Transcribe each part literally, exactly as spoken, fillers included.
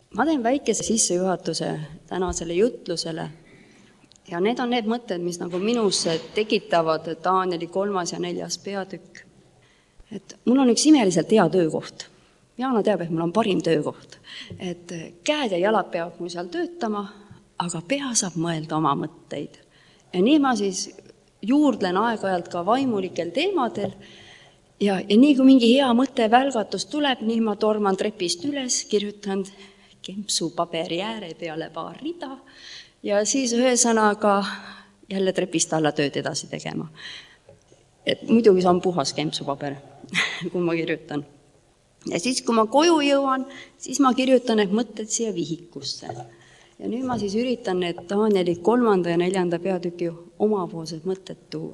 Ma teen väikese sissejuhatuse tänasele jutlusele ja need on need mõtted, mis nagu minus tekitavad Danieli kolmas ja neljas peatükk. Et mul on üks imeliselt hea töökoht. Jaana teab, et mul on parim töökoht. Et käed ja jalad peavad mul seal töötama, aga pea saab mõelda oma mõtteid. Ja nii ma siis juurdlen aeg-ajalt ka vaimulikel teemadel ja, ja nii kui mingi hea mõte välgatus tuleb, nii ma torman trepist üles, kirjutan kempsu paberi ääre peale paar rida ja siis ühesõnaga jälle trepist alla tööd edasi tegema. Et muidugi see on puhas kempsupaber, kui ma kirjutan. Ja siis, kui ma koju jõuan, siis ma kirjutan need mõtted siia vihikusse. Ja nüüd ma siis üritan need Danieli kolmanda ja neljanda peatüki omapoolsed mõtted tuua.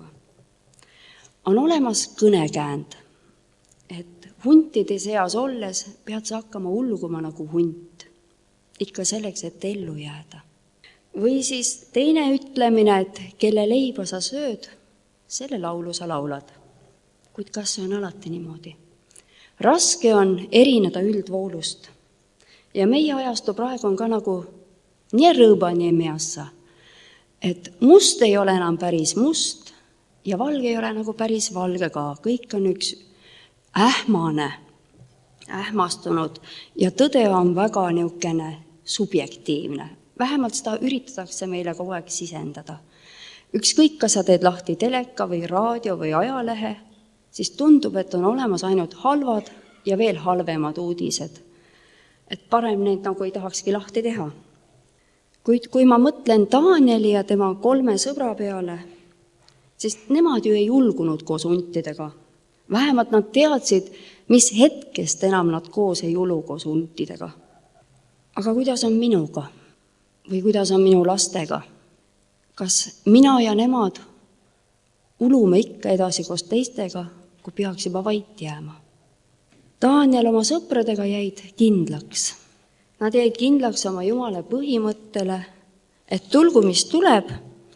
On olemas kõnekäänd, et huntide seas olles pead sa hakkama ulguma nagu hunt, ikka selleks, et ellu jääda. Või siis teine ütlemine, et kelle leiba sa sööd, selle laulu sa laulad. Kuid kas see on alati niimoodi? Raske on erineda üldvoolust. Ja meie ajastu praegu on ka nagu nii rõõba nii meassa, et must ei ole enam päris must ja valge ei ole nagu päris valge ka. Kõik on üks ähmane, ähmastunud ja tõde on väga niisugune subjektiivne. Vähemalt seda üritatakse meile kogu aeg sisendada. Ükskõik, kas sa teed lahti teleka või raadio või ajalehe, siis tundub, et on olemas ainult halvad ja veel halvemad uudised. Et parem neid nagu ei tahakski lahti teha. Kuid kui ma mõtlen Danieli ja tema kolme sõbra peale, siis nemad ju ei julgunud koos huntidega. Vähemalt nad teadsid, mis hetkest enam nad koos ei ulu koos huntidega. Aga kuidas on minuga? Või kuidas on minu lastega? Kas mina ja nemad ulume ikka edasi koos teistega, kui peaks juba vait jääma? Daniel oma sõpradega jäid kindlaks. Nad jäid kindlaks oma Jumala põhimõttele, et tulgu mis tuleb,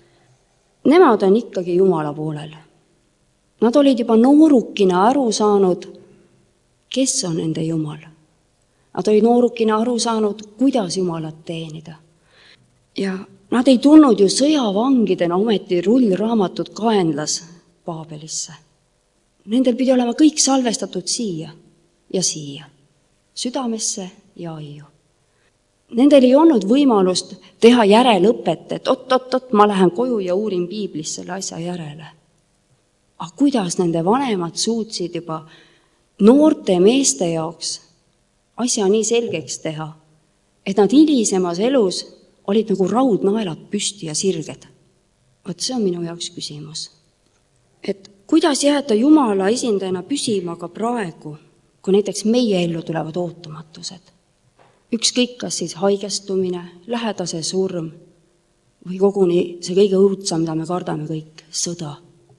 nemad on ikkagi Jumala poolel. Nad olid juba noorukina aru saanud, kes on nende Jumal. Nad olid noorukina aru saanud, kuidas Jumalat teenida. Ja nad ei tulnud ju sõjavangidena ometi rullraamatud kaenlas Paabelisse. Nendel pidi olema kõik salvestatud siia ja siia, südamesse ja aiu. Nendel ei olnud võimalust teha järelõpet, et ot-ot-ot, ma lähen koju ja uurin piiblis selle asja järele. Aga kuidas nende vanemad suutsid juba noorte meeste jaoks asja nii selgeks teha, et nad hilisemas elus olid nagu raudnaelad püsti ja sirged. Vot see on minu jaoks küsimus. Et kuidas jääda Jumala esindajana püsima ka praegu, kui näiteks meie ellu tulevad ootumatused? Ükskõik kas siis haigestumine, lähedase surm või koguni see kõige õudsam, mida me kardame kõik, sõda.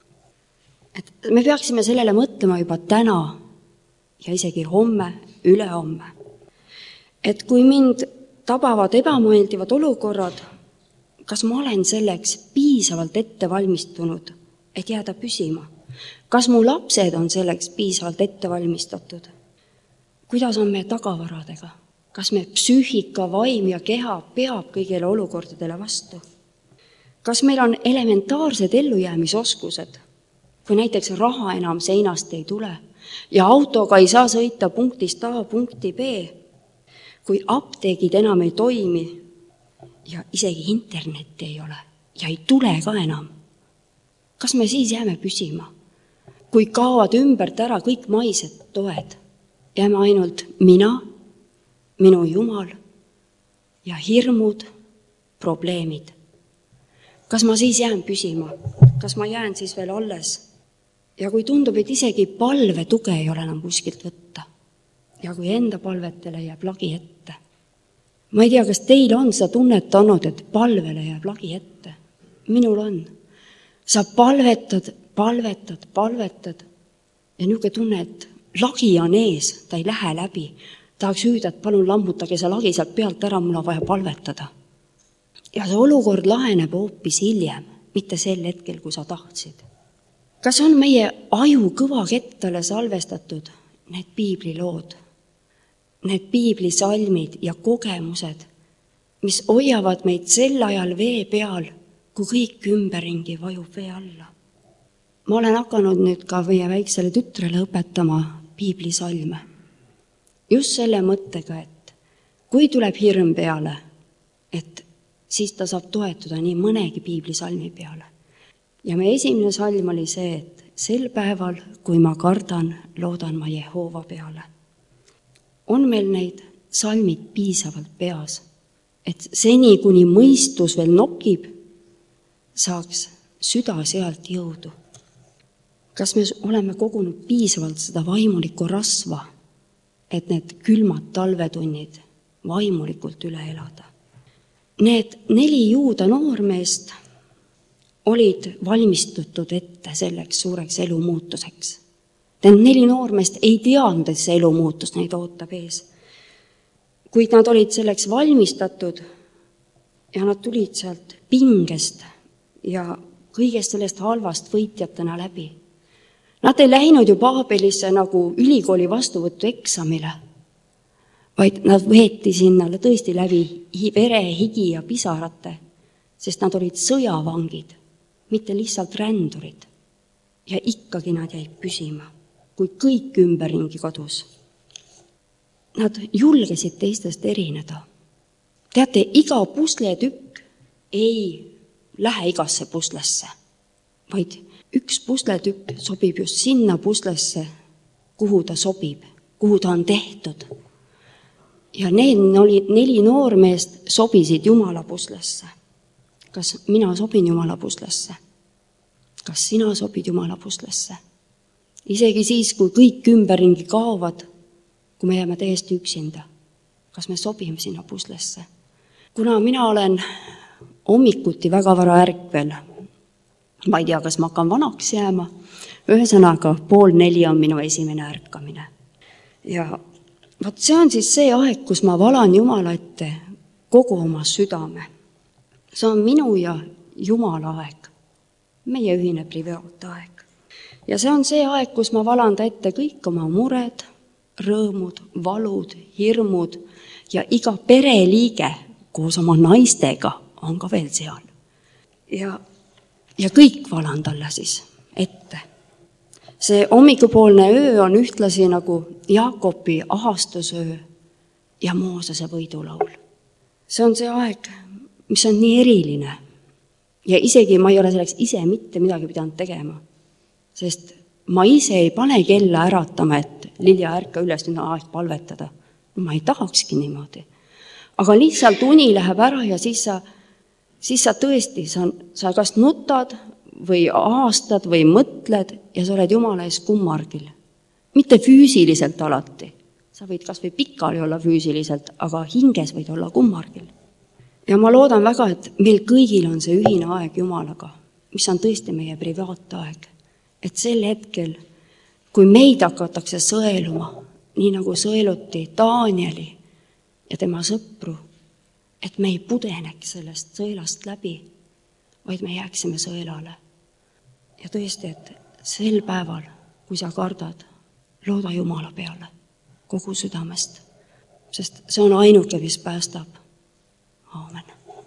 Et me peaksime sellele mõtlema juba täna ja isegi homme, ülehomme. Et kui mind tabavad ebameeldivad olukorrad, kas ma olen selleks piisavalt ette valmistunud, et jääda püsima? Kas mu lapsed on selleks piisavalt ette valmistatud? Kuidas on meie tagavaradega? Kas me psüühika, vaim ja keha peab kõigile olukordadele vastu? Kas meil on elementaarsed ellujäämisoskused, kui näiteks raha enam seinast ei tule ja autoga ei saa sõita punktist A punkti B, kui apteegid enam ei toimi ja isegi internetti ei ole ja ei tule ka enam? Kas me siis jääme püsima? Kui kaovad ümbert ära kõik maised toed, jääme ainult mina, minu Jumal ja hirmud, probleemid. Kas ma siis jään püsima? Kas ma jään siis veel alles? Ja kui tundub, et isegi palve tuge ei ole enam kuskilt võtta ja kui enda palvetele jääb lagi ette. Ma ei tea, kas teil on seda tunnet olnud, et palvele jääb lagi ette? Minul on. Sa palvetad, palvetad, palvetad ja niisugune tunne, et lagi on ees, ta ei lähe läbi. Tahaks hüüda, et palun lammutage see lagi sealt pealt ära, mul on vaja palvetada. Ja see olukord laheneb hoopis hiljem, mitte sel hetkel, kui sa tahtsid. Kas on meie aju kõva kettale salvestatud need piiblilood? need piiblisalmid ja kogemused, mis hoiavad meid sel ajal vee peal, kui kõik ümberringi vajub vee alla. Ma olen hakanud nüüd ka meie väiksele tütrele õpetama piiblisalme. Just selle mõttega, et kui tuleb hirm peale, et siis ta saab toetuda nii mõnegi piiblisalmi peale. Ja meie esimene salm oli see, et sel päeval, kui ma kardan, loodan ma Jehoova peale. On meil neid salmid piisavalt peas, et seni, kuni mõistus veel nokib, saaks süda sealt jõudu. Kas me oleme kogunud piisavalt seda vaimulikku rasva, et need külmad talvetunnid vaimulikult üle elada? Need neli juuda noormeest olid valmistutud ette selleks suureks elumuutuseks. Need neli noormeest ei teadnud, et see elumuutus neid ootab ees. Kuid nad olid selleks valmistatud ja nad tulid sealt pingest ja kõigest sellest halvast võitjatena läbi. Nad ei läinud ju Paabelisse nagu ülikooli vastuvõttu eksamile, vaid nad võeti sinna tõesti läbi vere, higi ja pisarate, sest nad olid sõjavangid, mitte lihtsalt rändurid. Ja ikkagi nad jäid püsima, kui kõik ümberringi kadus. Nad julgesid teistest erineda. Teate, iga pusletükk ei lähe igasse puslesse, vaid üks pusletükk sobib just sinna puslesse, kuhu ta sobib, kuhu ta on tehtud. Ja need neli noormeest sobisid Jumala puslesse. Kas mina sobin Jumala puslesse? Kas sina sobid Jumala puslesse? Isegi siis, kui kõik ümberringi kaovad, kui me jääme täiesti üksinda. Kas me sobime sinna puslesse? Kuna mina olen hommikuti väga vara ärkvel, ma ei tea, kas ma hakkan vanaks jääma, ühesõnaga pool neli on minu esimene ärkamine. Ja vaat see on siis see aeg, kus ma valan Jumala ette kogu oma südame. See on minu ja Jumala aeg, meie ühine privaattaeg. Ja see on see aeg, kus ma valan ta ette kõik oma mured, rõõmud, valud, hirmud ja iga pereliige koos oma naistega on ka veel seal. Ja, ja kõik valan talle siis ette. See hommikupoolne öö on ühtlasi nagu Jaakobi ahastusöö ja Moosese võidulaul. See on see aeg, mis on nii eriline. Ja isegi ma ei ole selleks ise mitte midagi pidanud tegema, sest ma ise ei pane kella äratama, et Lilja ärka üles, nüüd on aeg palvetada. Ma ei tahakski niimoodi. Aga lihtsalt uni läheb ära ja siis sa, siis sa tõesti, sa, sa kas nutad või aastad või mõtled ja sa oled Jumala ees kummargil. Mitte füüsiliselt alati. Sa võid kas või pikali olla füüsiliselt, aga hinges võid olla kummargil. Ja ma loodan väga, et meil kõigil on see ühine aeg Jumalaga, mis on tõesti meie privaattaeg. Et sel hetkel, kui meid hakatakse sõeluma, nii nagu sõeluti Danieli ja tema sõpru, et me ei pudeneks sellest sõelast läbi, vaid me jääksime sõelale. Ja tõesti, et sel päeval, kui sa kardad, looda Jumala peale kogu südamest, sest see on ainuke, mis päästab. Aamen.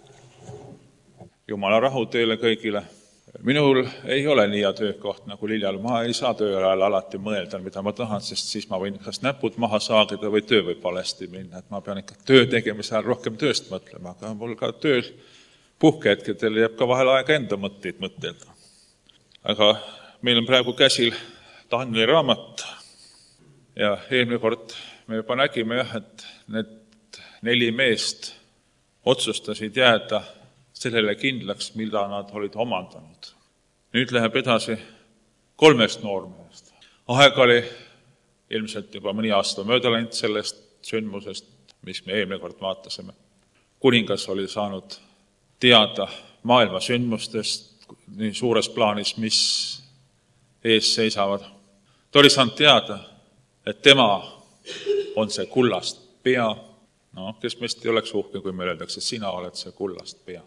Jumala rahu teile kõigile. Minul ei ole nii hea töökoht nagu Liljal. Ma ei saa töö ajal alati mõelda, mida ma tahan, sest siis ma võin kas näpud maha saagida või töö võib valesti minna. Et ma pean ikka töö tegemise ajal rohkem tööst mõtlema, aga mul ka tööl puhkehetkedel jääb ka vahel aega enda mõtteid mõtelda. Aga meil on praegu käsil Danieli raamat ja eelmine kord me juba nägime, jah, et need neli meest otsustasid jääda sellele kindlaks, mida nad olid omandanud. Nüüd läheb edasi kolmest noormehest. Aeg oli ilmselt juba mõni aasta mööda läinud sellest sündmusest, mis me eelmine kord vaatasime. Kuningas oli saanud teada maailma sündmustest nii suures plaanis, mis ees seisavad. Ta oli saanud teada, et tema on see kullast pea. No, kes meist ei oleks uhke, kui me öeldakse, et sina oled see kullast pea.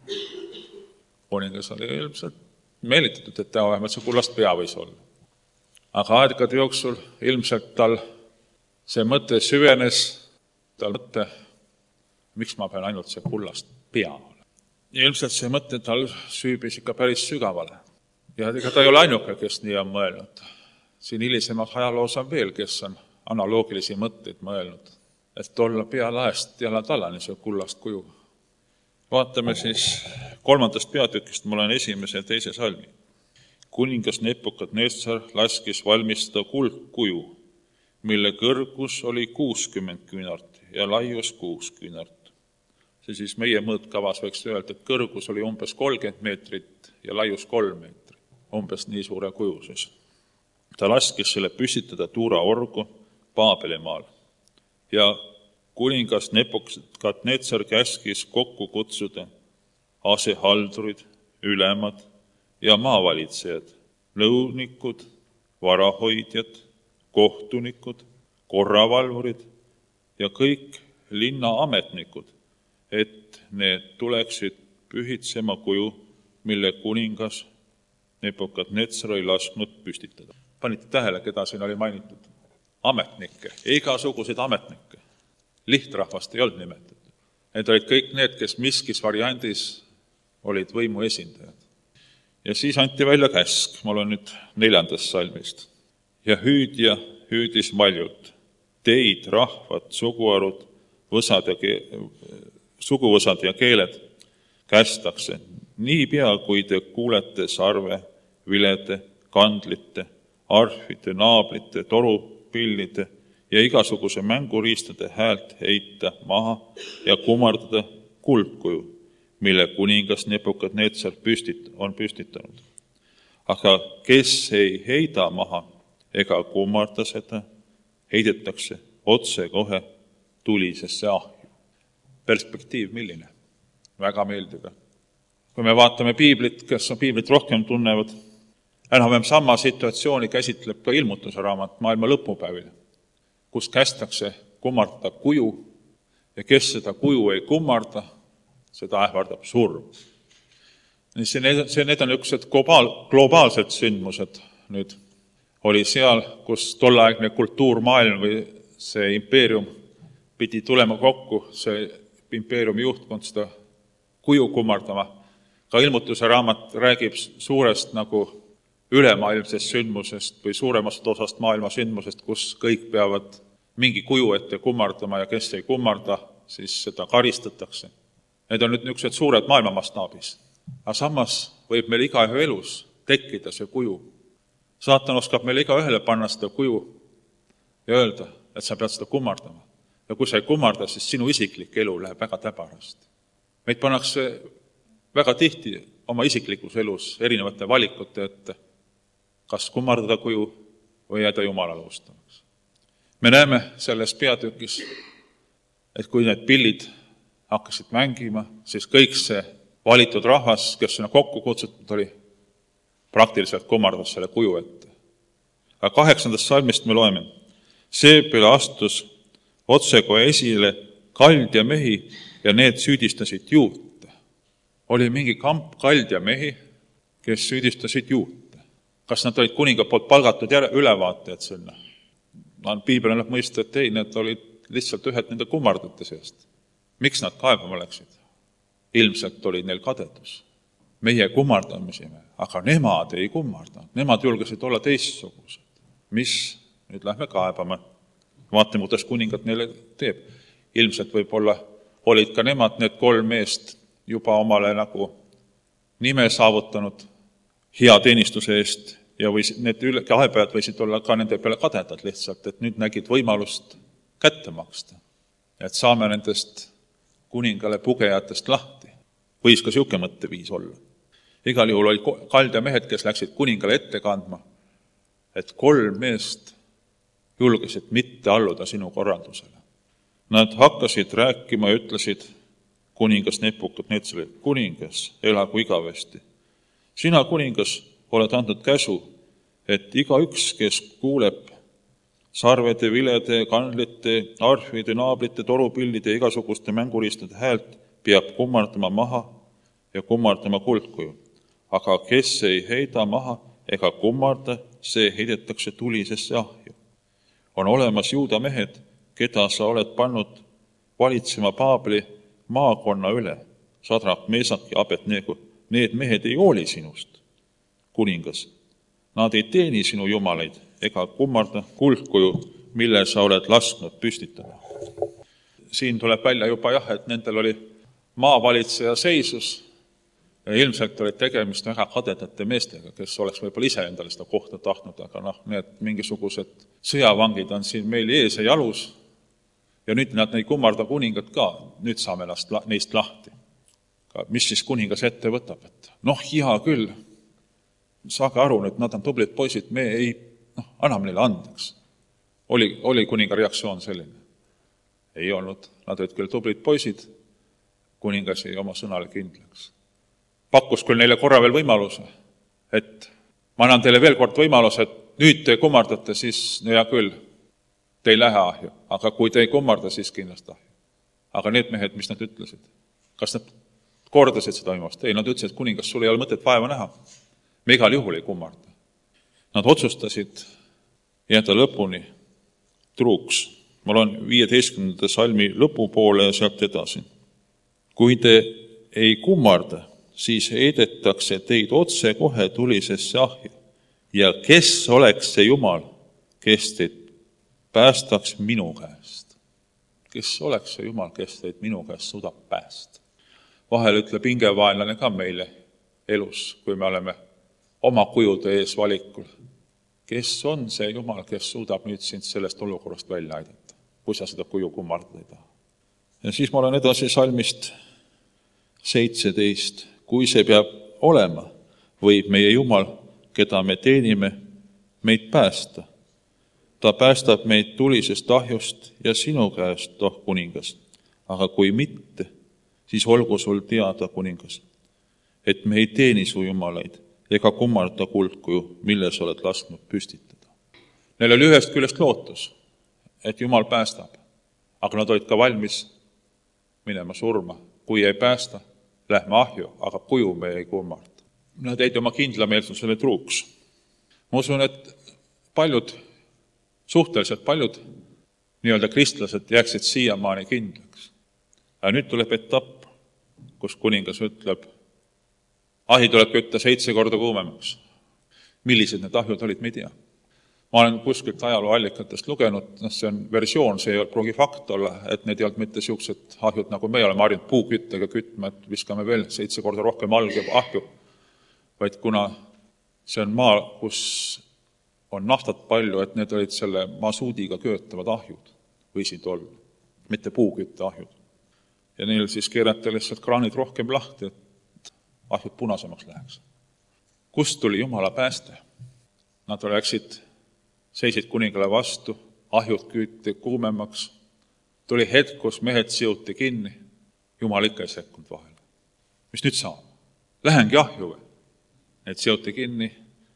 Kuningas oli ilmselt meelitatud, et ta vähemalt see kullast pea võis olla. Aga aegade jooksul ilmselt tal see mõte süvenes, tal mõte, miks ma pean ainult see kullast pea olema. Ja ilmselt see mõte tal süübis ikka päris sügavale. Ja ega ta ei ole ainuke, kes nii on mõelnud. Siin hilisemas ajaloos on veel, kes on analoogilisi mõtteid mõelnud, et olla pealaest jalad alani see kullast kuju. Vaatame siis kolmandast peatükist, mul on esimese ja teise salmi. Kuningas Nebukadnetsar laskis valmistada kuldkuju, mille kõrgus oli kuuskümmend küünart ja laius kuus küünart. See siis meie mõõtkavas võiks öelda, et kõrgus oli umbes kolmkümmend meetrit ja laius kolm meetrit, umbes nii suure kujuses. Ta laskis selle püstitada Tuura orgu Paabelimaal ja kuningas Nebukadnetsar käskis kokku kutsuda asehaldurid, ülemad ja maavalitsejad, nõunikud, varahoidjad, kohtunikud, korravalvurid ja kõik linna ametnikud, et need tuleksid pühitsema kuju, mille kuningas Nebukadnetsar oli lasknud püstitada. Panite tähele, keda siin oli mainitud? Ametnikke, igasuguseid ametnikke. Lihtrahvast ei olnud nimetatud. Need olid kõik need, kes miskis variandis olid võimu esindajad. Ja siis anti välja käsk, mul on nüüd neljandast salmist. Ja hüüdja hüüdis valjult, teid, rahvad, suguarud, võsad ja ke- suguvõsad ja keeled kästakse, niipea kui te kuulete sarve, vilede, kandlite, arfide, naablite, torupillide ja igasuguse mänguriistade häält heita maha ja kummardada kuldkuju, mille kuningas Nebukadnetsar püstit, on püstitanud. Aga kes ei heida maha ega kummarda seda, heidetakse otse kohe tulisesse ahju. Perspektiiv milline? Väga meeldiv. Kui me vaatame piiblit, kes on piiblit rohkem tunnevad, enam sama situatsiooni käsitleb ka ilmutuse raamat maailma lõpupäevil, kus kästakse kummardada kuju ja kes seda kuju ei kummarda, seda ähvardab surm. See, see, need on üksused globaal, globaalsed sündmused. Nüüd oli seal, kus tolleaegne kultuurmaailm või see impeerium pidi tulema kokku, see impeeriumi juhtkond seda kuju kummardama. Ka ilmutuse raamat räägib suurest nagu ülemaailmsest sündmusest või suuremast osast maailma sündmusest, kus kõik peavad mingi kuju ette kummardama ja kes ei kummarda, siis seda karistatakse. Need on nüüd niisugused suured maailmamastaabis. Aga samas võib meil igaühe elus tekkida see kuju. Saatan oskab meil igaühele panna seda kuju ja öelda, et sa pead seda kummardama. Ja kui sa ei kummarda, siis sinu isiklik elu läheb väga täbarast. Meid pannakse väga tihti oma isiklikus elus erinevate valikute ette, kas kummardada kuju või jääda Jumalale ustavaks. Me näeme selles peatükis, et kui need pillid hakkasid mängima, siis kõik see valitud rahvas, kes sinna kokku kutsutud oli, praktiliselt kummardas selle kuju ette. Aga kaheksandast salmist me loeme, seepeale astus otsekohe esile kaldja mehi ja need süüdistasid juute. Oli mingi kamp kaldja mehi, kes süüdistasid juute. Kas nad olid kuninga poolt palgatud ülevaatajad sinna? Piibel annab mõista, et ei, need olid lihtsalt ühed nende kummardate seast. Miks nad kaebama läksid? Ilmselt oli neil kadedus. Meie kummardamisime, aga nemad ei kummarda. Nemad julgesid olla teistsugused. Mis? Nüüd lähme kaebama. Vaatame, kuidas kuningat neile teeb. Ilmselt võib-olla olid ka nemad, need kolm meest, juba omale nagu nime saavutanud hea teenistuse eest ja või need kaebajad võisid olla ka nende peale kadedad lihtsalt, et nüüd nägid võimalust kätte maksta. Et saame nendest kuningale pugejatest lahti. Võis ka siuke mõtteviis olla. Igal juhul oli kaldja mehed, kes läksid kuningale ette kandma, et kolm meest julgesid mitte alluda sinu korraldusele. Nad hakkasid rääkima ja ütlesid kuningas Nebukadnetsarile, kuningas, elagu igavesti. Sina, kuningas, oled andnud käsu, et igaüks, kes kuuleb sarvede, vilede, kandlite, arfide, naablite, torupillide ja igasuguste mänguriistade häält, peab kummardama maha ja kummardama kuldkuju. Aga kes ei heida maha ega kummarda, see heidetakse tulisesse ahju. on olemas juuda mehed, keda sa oled pannud valitsema Paabli maakonna üle, Sadrak, Meesak ja Abednego. Need mehed ei hooli sinust, kuningas. Nad ei teeni sinu jumalaid ega kummarda kuldkuju, mille sa oled lasknud püstitada. Siin tuleb välja juba jah, et nendel oli maavalitseja seisus ja ilmselt oli tegemist väga kadedate meestega, kes oleks võib-olla ise endale seda kohta tahtnud, aga noh, need mingisugused sõjavangid on siin meil ees ja jalus ja nüüd nad ei kummarda kuningat ka, nüüd saame last, neist lahti. Mis siis kuningas ette võtab? Et noh, hea küll, saage aru, et nad on tublid poisid, me ei, noh, anname neile andeks. Oli, oli kuninga reaktsioon selline? Ei olnud, nad olid küll tublid poisid, kuningas ei oma sõnale kindlaks. Pakkus küll neile korra veel võimaluse, et ma annan teile veel kord võimaluse, et nüüd te kummardate, siis no hea küll, te ei lähe ahju, aga kui te ei kummarda, siis kindlasti ahju. Aga need mehed, mis nad ütlesid, kas nad kordasid seda võimalust? Ei, nad ütlesid, et kuningas, sul ei ole mõtet vaeva näha. Me igal juhul ei kummarda. Nad otsustasid jääda lõpuni truuks. Ma loen viieteistkümnenda salmi lõpupoole ja sealt edasi. Kui te ei kummarda, siis heidetakse teid otse kohe tulisesse ahju. Ja kes oleks see Jumal, kes teid päästaks minu käest? Kes oleks see Jumal, kes teid minu käest suudab päästa? Vahel ütleb hingevaenlane ka meile elus, kui me oleme oma kujude ees valikul. Kes on see Jumal, kes suudab nüüd sind sellest olukorrast välja aidata, kui sa seda kuju kummardada ei taha? Ja siis ma olen edasi salmist seitseteist. Kui see peab olema, võib meie Jumal, keda me teenime, meid päästa. Ta päästab meid tulisest ahjust ja sinu käest, oh kuningas. Aga kui mitte, siis olgu sul teada, kuningas, et me ei teeni su jumalaid ega kummarda kuldkuju, mille sa oled lasknud püstitada. Neil oli ühest küljest lootus, et Jumal päästab, aga nad olid ka valmis minema surma. Kui ei päästa, lähme ahju, aga kuju me ei kummarda. Nad jäid oma kindlameelsusele truuks. Ma usun, et paljud, suhteliselt paljud nii-öelda kristlased jääksid siiamaani kindlaks. Ja nüüd tuleb etapp, kus kuningas ütleb, ahi tuleb kütta seitse korda kuumemaks. Millised need ahjud olid, me ei tea. Ma olen kuskilt ajaloo allikatest lugenud, see on versioon, see ei ole pruugi fakt olla, et need ei olnud mitte siuksed ahjud, nagu me oleme harjunud puuküttega kütma, et viskame veel seitse korda rohkem alge ahju, vaid kuna see on maa, kus on naftat palju, et need olid selle masuudiga köötavad ahjud, võisid olla, mitte puukütte ahjud. Ja neil siis keerati lihtsalt kraanid rohkem lahti, et ahjud punasemaks läheks. Kust tuli Jumala pääste? Nad läksid, seisid kuningale vastu, ahjud küüti kuumemaks, tuli hetk, kus mehed siuti kinni, Jumal ikka ei sekkunud vahele. Mis nüüd saab? Lähengi ahju või? Need siuti kinni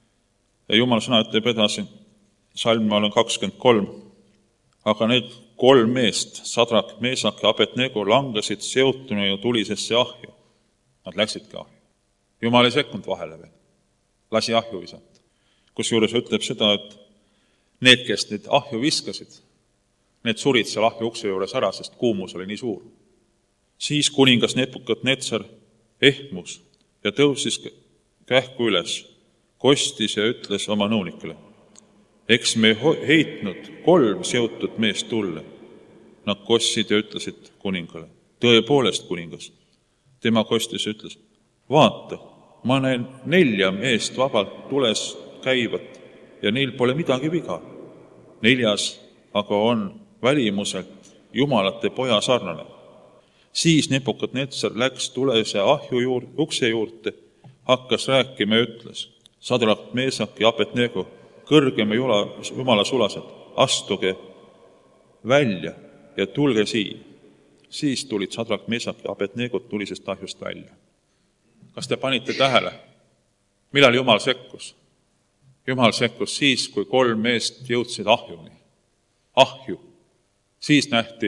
ja Jumal sõna ütleb edasi, salm olen kakskümmend kolm, aga need kolm meest, Sadrak, Meesak ja Abednego, langesid seutuna ja tulisesse ahju. Nad läksidki ahju. Jumal ei sekkunud vahele veel, lasi ahju visata. Kusjuures ütleb seda, et need, kes need ahju viskasid, need surid seal ahju ukse juures ära, sest kuumus oli nii suur. Siis kuningas Nebukadnetsar ehmus ja tõusis kähku üles, kostis ja ütles oma nõunikule, eks me heitnud kolm seotud meest tulle. Nad kostsid ja ütlesid kuningale, tõepoolest kuningas. Tema kostis ja ütles, vaata, ma näen nelja meest vabalt tules käivat ja neil pole midagi viga. Neljas aga on välimuselt jumalate poja sarnane. Siis Nebukadnetsar läks tulese ahju juurde, ukse juurde, hakkas rääkima ja ütles, Sadrak, Meesak ja Abednego, kõrgema Jumala sulased, astuge välja ja tulge siia. Siis tulid Sadrak, Meesak ja Abednego tulisest ahjust välja. Kas te panite tähele, millal Jumal sekkus? Jumal sekkus siis, kui kolm meest jõudsid ahjuni. Ahju. Siis nähti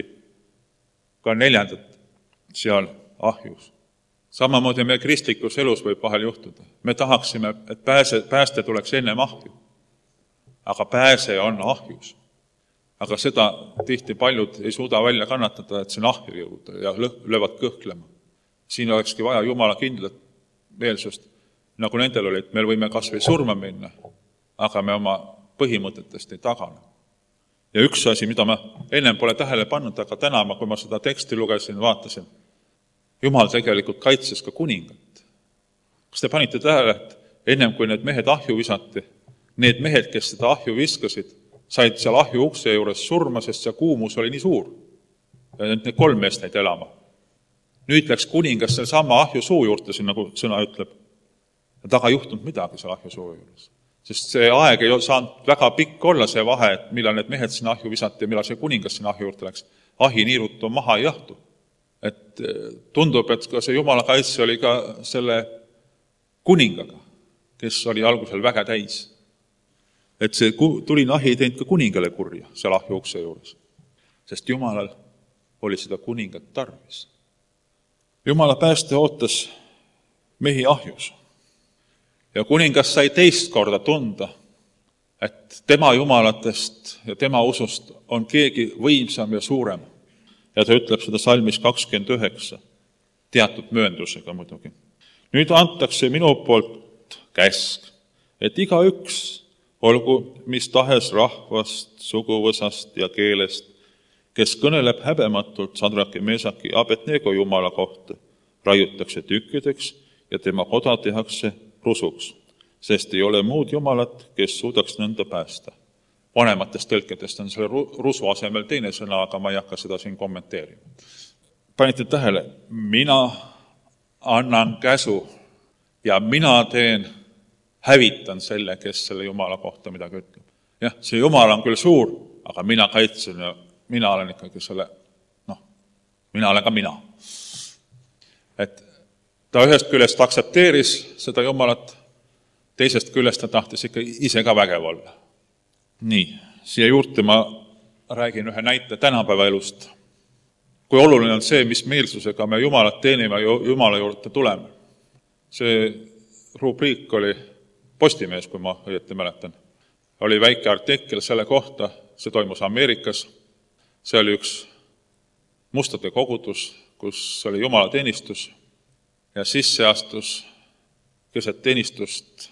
ka neljandat seal ahjus. Samamoodi meie kristlikus elus võib vahel juhtuda. Me tahaksime, et pääse, pääste tuleks ennem ahju. Aga pääse on ahjus. aga seda tihti paljud ei suuda välja kannatada, et see nahju jõuda ja löövad kõhklema. Siin olekski vaja Jumala kindlat meelsust, nagu nendel oli, et meil võime kas või surma minna, aga me oma põhimõtetest ei tagane. Ja üks asi, mida ma ennem pole tähele pannud, aga täna, kui ma seda teksti lugesin, vaatasin, Jumal tegelikult kaitses ka kuningat. Kas te panite tähele, et ennem kui need mehed ahju visati, need mehed, kes seda ahju viskasid, said seal ahju ukse juures surma, sest see kuumus oli nii suur. Ja need kolm meest jäid elama. Nüüd läks kuningas selle sama ahju suu juurde, siin nagu sõna ütleb. Ja taga ei juhtunud midagi seal ahju suu juures. Sest see aeg ei saanud väga pikk olla see vahe, et millal need mehed sinna ahju visati ja millal see kuningas sinna ahju juurde läks. Ahi niirutu maha ei jahtu. Et tundub, et ka see Jumala kaitse oli ka selle kuningaga, kes oli algusel väga täis. Et see tulin ahi ei teinud ka kuningale kurja seal ahju ukse juures. Sest Jumalal oli seda kuningat tarvis. Jumala pääste ootas mehi ahjus. Ja kuningas sai teist korda tunda, et tema jumalatest ja tema usust on keegi võimsam ja suurem. Ja ta ütleb seda salmis kakskümmend üheksa, teatud mööndusega muidugi. Nüüd antakse minu poolt käsk, et iga üks, olgu mis tahes rahvast, suguvõsast ja keelest, kes kõneleb häbematult Sadraki, Meesaki, Abednego Jumala kohta, raiutakse tükkideks ja tema koda tehakse rusuks, sest ei ole muud Jumalat, kes suudaks nõnda päästa. Vanematest tõlkedest on selle rusu asemel teine sõna, aga ma ei hakka seda siin kommenteerima. Panite tähele, mina annan käsu ja mina teen, hävitan selle, kes selle Jumala kohta midagi ütleb. Jah, see Jumal on küll suur, aga mina kaitsen ja mina olen ikkagi selle, noh, mina olen ka mina. Et ta ühest küljest aksepteeris seda Jumalat, teisest küljest ta tahtis ikka ise ka vägev olla. Nii, siia juurde ma räägin ühe näite tänapäeva elust. Kui oluline on see, mis meelsusega me Jumalat teenime ja Jumala juurde tuleme. See rubriik oli Postimees, kui ma õieti mäletan. Oli väike artikkel selle kohta, see toimus Ameerikas. See oli üks mustade kogudus, kus oli Jumala teenistus ja sisse astus keset teenistust.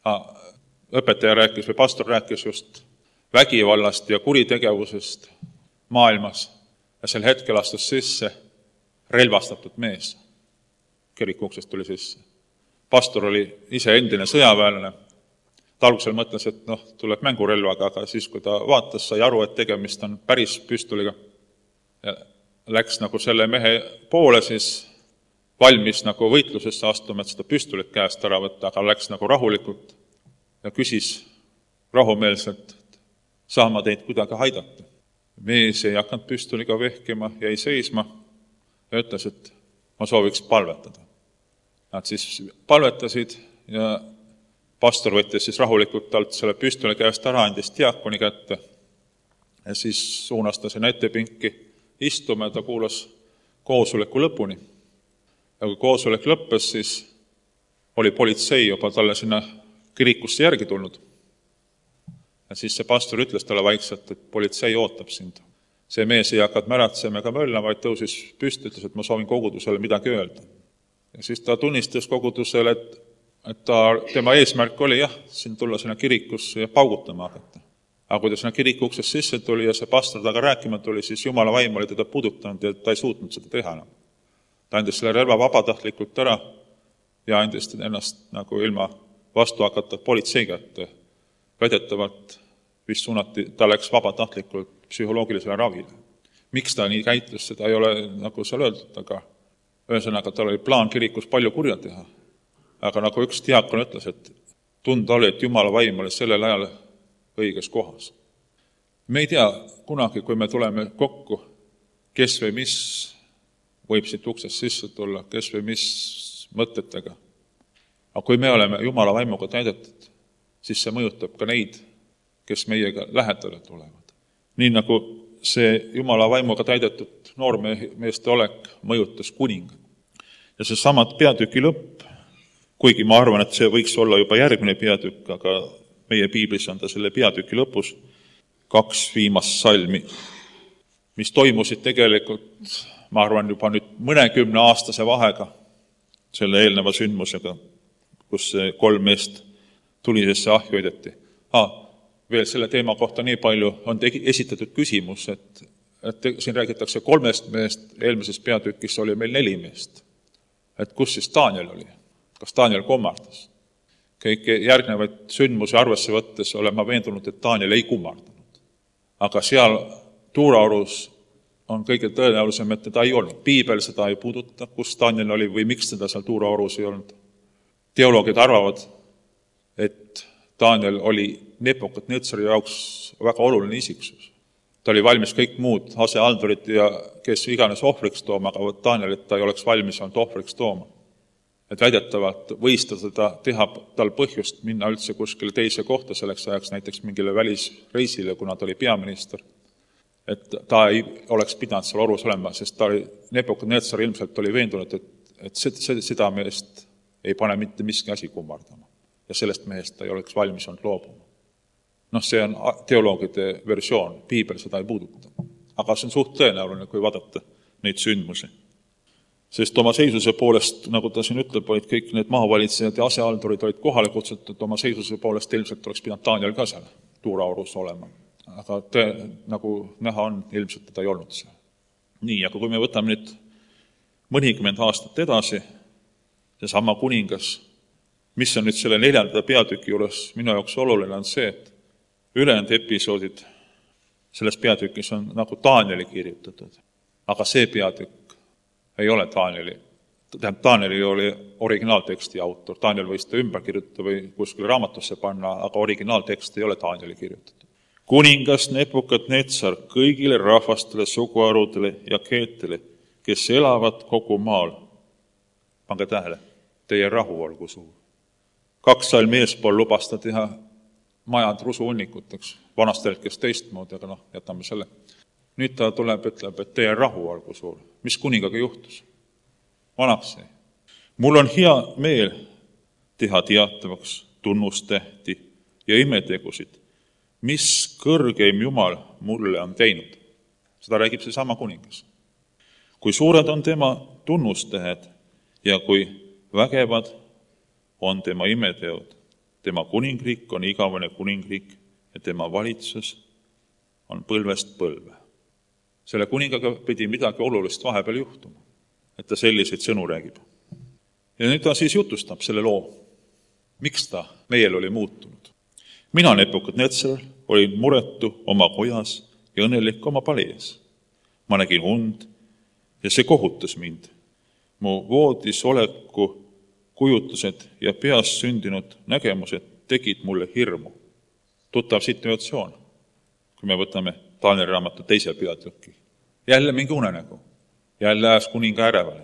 Õpetaja rääkis või pastor rääkis just vägivallast ja kuritegevusest maailmas ja sel hetkel astus sisse relvastatud mees. Kiriku uksest tuli sisse. Pastor oli ise endine sõjaväelane. Ta algusel mõtles, et noh, tuleb mängurelvaga, aga siis, kui ta vaatas, sai aru, et tegemist on päris püstoliga. Ja läks nagu selle mehe poole siis valmis nagu võitlusesse astuma, et seda püstolit käest ära võtta, aga läks nagu rahulikult ja küsis rahumeelselt, saan ma teid kuidagi aidata. Mees ei hakanud püstoliga vehkima, jäi seisma ja ütles, et ma sooviks palvetada. Nad siis palvetasid ja pastor võttis siis rahulikult talt selle püstoli käest ära, andis diakoni kätte ja siis suunas ta sinna ettepinki istuma ja ta kuulas koosoleku lõpuni. Ja kui koosolek lõppes, siis oli politsei juba talle sinna kirikusse järgi tulnud. Ja siis see pastor ütles talle vaikselt, et politsei ootab sind. See mees ei hakanud märatsema ega möllama, vaid tõusis püsti, ütles, et ma soovin kogudusele midagi öelda. Ja siis ta tunnistas kogudusele, et, et ta, tema eesmärk oli jah, siin tulla sinna kirikusse ja paugutama hakata. Aga kui ta sinna kiriku uksest sisse tuli ja see pastor taga rääkima tuli, siis Jumala vaim oli teda pudutanud ja ta ei suutnud seda teha. Ta andis selle relva vabatahtlikult ära ja andis ennast nagu ilma vastu hakata politsei kätte. Väidetavalt vist suunati, ta läks vabatahtlikult psühholoogilisele ravile. Miks ta nii käitus, seda ei ole nagu seal öeldud, aga ühesõnaga tal oli plaan kirikus palju kurja teha. Aga nagu üks diakon ütles, et tunda oli, et Jumala vaim oli sellel ajal õiges kohas. Me ei tea kunagi, kui me tuleme kokku, kes või mis võib siit uksest sisse tulla, kes või mis mõtetega. Aga kui me oleme Jumala vaimuga täidetud, siis see mõjutab ka neid, kes meiega lähedale tulevad. Nii nagu see Jumala vaimuga täidetud noormeeste olek mõjutas kuningat. Ja see samad peatüki lõpp, kuigi ma arvan, et see võiks olla juba järgmine peatükk, aga meie piiblis on ta selle peatüki lõpus, kaks viimast salmi, mis toimusid tegelikult, ma arvan, juba nüüd mõnekümne aastase vahega selle eelneva sündmusega, kus kolm meest tulisesse ahju heideti. Ah, veel selle teema kohta nii palju on tegi, esitatud küsimus, et, et siin räägitakse kolmest meest, eelmises peatükis oli meil neli meest. Et kus siis Daniel oli? Kas Daniel kummardas? Kõik järgnevaid sündmusi arvesse võttes olen ma veendunud, et Daniel ei kummardanud. Aga seal tuuraorus on kõige tõenäolisem, et teda ei olnud. Piibel seda ei puuduta, kus Daniel oli või miks teda seal tuuraorus ei olnud. Teoloogid arvavad, et Daniel oli Nebukadnetsari jaoks väga oluline isiksus. Ta oli valmis kõik muud asehaldurid ja kes iganes ohvriks tooma, aga Daniel, et ta ei oleks valmis olnud ohvriks tooma. Et väidetavalt võis ta seda teha tal põhjust minna üldse kuskile teise kohta selleks ajaks, näiteks mingile välisreisile, kuna ta oli peaminister. Et ta ei oleks pidanud seal orus olema, sest ta oli, Nebukadnetsar ilmselt oli veendunud, et, et seda meest ei pane mitte miski asi kummardama. Ja sellest mehest ta ei oleks valmis olnud loobuma. Noh, see on teoloogide versioon, piibel seda ei puuduta. Aga see on suht tõenäoline, kui vaadata neid sündmusi. Sest oma seisuse poolest, nagu ta siin ütleb, olid kõik need maavalitsejad ja asehaldurid olid kohale kutsutud, oma seisuse poolest ilmselt oleks pidanud Daniel ka seal tuuraorus olema. Aga tõe, nagu näha on, ilmselt teda ei olnud seal. Nii, aga kui me võtame nüüd mõnikümmend aastat edasi, see sama kuningas, mis on nüüd selle neljanda peatüki juures minu jaoks oluline, on see, et ülejäänud episoodid selles peatükis on nagu Danieli kirjutatud. Aga see peatükk ei ole Danieli. Danieli oli originaalteksti autor. Daniel võis ta ümber kirjutada või kuskile raamatusse panna, aga originaaltekst ei ole Danieli kirjutatud. Kuningas Nebukadnetsar kõigile rahvastele, suguharudele ja keeltele, kes elavad kogu maal. Pange tähele, teie rahu olgu suur. Kaks salmi eespool lubas ta teha majad rusuunnikuteks, vanast telkest teistmoodi, aga noh, jätame selle. Nüüd ta tuleb, ütleb, et teie rahu olgu suur. Mis kuningaga juhtus? Vanaks ei. Mul on hea meel teha teatavaks tunnustähti ja imetegusid, mis kõrgeim Jumal mulle on teinud. Seda räägib see sama kuningas. Kui suured on tema tunnustähed ja kui vägevad on tema imeteod. Tema kuningriik on igavene kuningriik ja tema valitsus on põlvest põlve. Selle kuningaga pidi midagi olulist vahepeal juhtuma, et ta selliseid sõnu räägib. Ja nüüd ta siis jutustab selle loo. Miks ta meel oli muutunud? Mina, Nebukadnetsar, olin muretu oma kojas ja õnnelik oma palees. Ma nägin und ja see kohutas mind. Mu voodis oleku kujutused ja peas sündinud nägemused tegid mulle hirmu. Tuttav situatsioon, kui me võtame Danieli raamatu teise peatüki. Jälle mingi unenägu. Jälle ajas kuninga ärevale.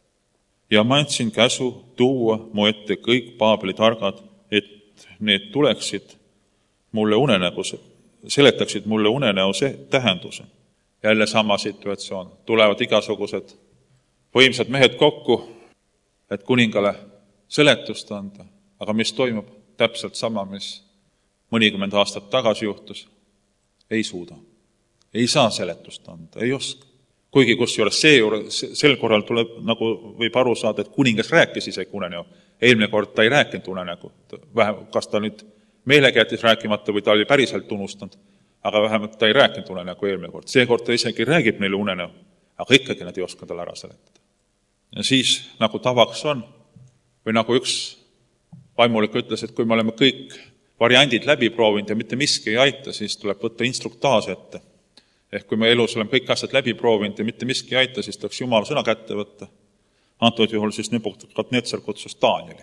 Ja ma andsin käsu tuua mu ette kõik Paabeli targad, et need tuleksid mulle unenäguse, seletaksid mulle unenäose tähenduse. Jälle sama situatsioon. Tulevad igasugused võimsad mehed kokku, et kuningale seletust anda. Aga mis toimub? Täpselt sama, mis mõnikümmend aastat tagasi juhtus. Ei suuda. Ei saa seletust anda, ei oska. Kuigi kus juures see juures, sel korral tuleb, nagu võib aru saada, et kuningas rääkis isegi unenäo. Eelmine kord ta ei rääkinud unenägu. Vähem, kas ta nüüd meelega jättis rääkimata või ta oli päriselt tunnustanud, aga vähemalt ta ei rääkinud unenägu eelmine kord. Seekord ta isegi räägib neile unenäo, aga ikkagi nad ei oska tal ära seletada. Ja siis, nagu tavaks on, või nagu üks vaimulik ütles, et kui me oleme kõik variandid läbi proovinud ja mitte miski ei aita, siis tuleb võtta instruktaas ette. Ehk kui me elus oleme kõik asjad läbi proovinud ja mitte miski ei aita, siis tuleks Jumala sõna kätte võtta. Antud juhul siis Nebukadnetsar kutsus Danieli,